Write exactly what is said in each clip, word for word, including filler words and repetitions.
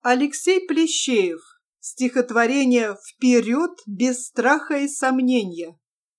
Алексей Плещеев. Стихотворение «Вперед без страха и сомнения».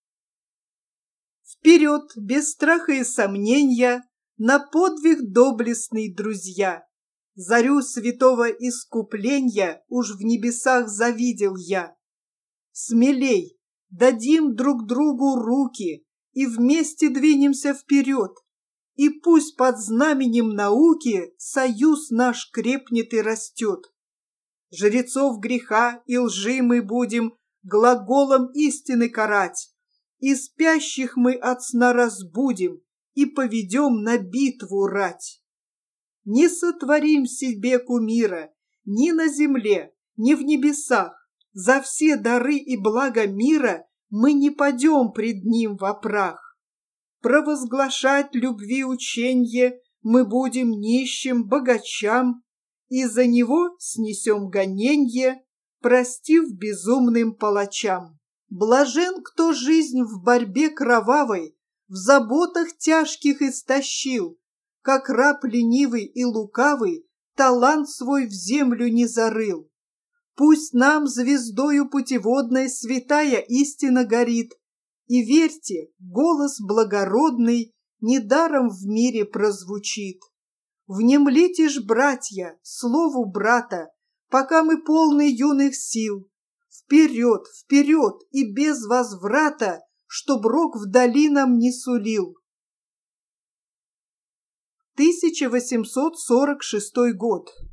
Вперед без страха и сомнения на подвиг доблестный, друзья! Зарю святого искупления уж в небесах завидел я. Смелей, дадим друг другу руки и вместе двинемся вперед. И пусть под знаменем науки союз наш крепнет и растет. Жрецов греха и лжи мы будем глаголом истины карать, и спящих мы от сна разбудим и поведем на битву рать. Не сотворим себе кумира ни на земле, ни в небесах. За все дары и блага мира мы не падем пред ним во прах. Провозглашать любви ученье мы будем нищим богачам, и за него снесем гоненье, простив безумным палачам. Блажен, кто жизнь в борьбе кровавой, в заботах тяжких истощил, как раб ленивый и лукавый талант свой в землю не зарыл. Пусть нам звездою путеводной святая истина горит, и верьте, голос благородный недаром в мире прозвучит. Внемлите ж, братья, слову брата, пока мы полны юных сил. Вперед, вперед и без возврата, чтоб рок вдали нам не сулил. тысяча восемьсот сорок шестой год.